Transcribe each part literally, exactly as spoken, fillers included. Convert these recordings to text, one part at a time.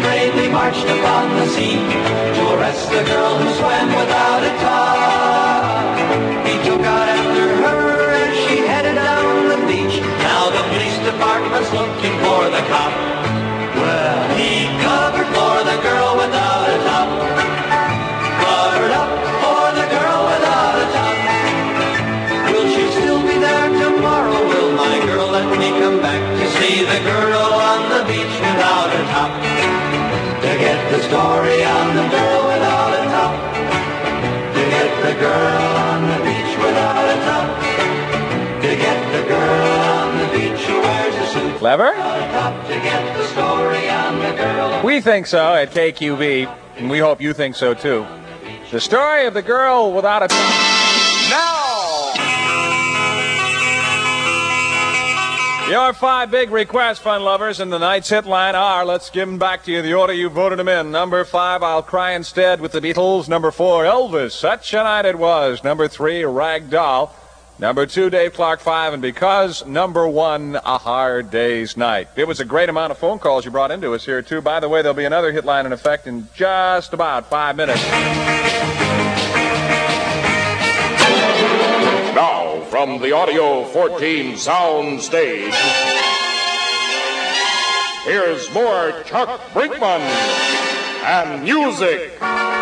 bravely marched upon the scene to arrest the girl who swam without a top. He took out after her as she headed down the beach. Now the police department's looking for the cop. Well, he covered for the girl without a top. Covered up for the girl without a top. Will she still be there tomorrow? Will my girl let me come back to see the girl on the beach without a top? To get the story on the girl without a top. To get the girl on the beach without a top. To get the girl on the beach who wears a suit. Clever? To get the story on the girl. We think so at K Q B, and we hope you think so too. The story of the girl without a top. Now! Your five big requests, fun lovers, in the night's hit line are, let's give them back to you the order you voted them in. Number five, I'll Cry Instead with the Beatles. Number four, Elvis, Such a Night It Was. Number three, Rag Doll. Number two, Dave Clark Five. And because number one, A Hard Day's Night. It was a great amount of phone calls you brought into us here, too. By the way, there'll be another hit line in effect in just about five minutes. Now, from the Audio fourteen sound stage, here's more Chuck Brinkman and music.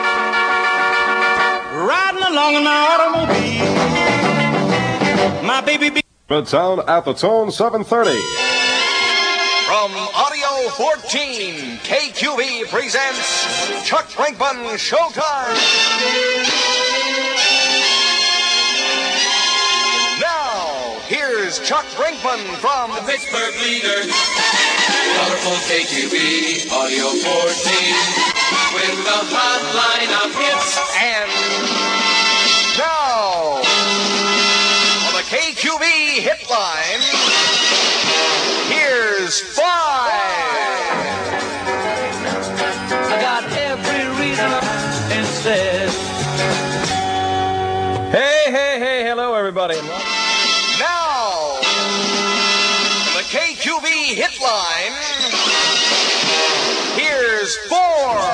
Riding along in my automobile, my baby be- Midtown at the Tone, seven thirty. From Audio fourteen, K Q B presents Chuck Brinkman Showtime. Now, here's Chuck Brinkman from the Pittsburgh Leader. Colorful K Q B, Audio fourteen, with the hotline of hits. And now, on the K Q B hit line, here's five. I got every reason instead. Hey, hey, hey, hello, everybody. Now, the K Q B hit line, here's four.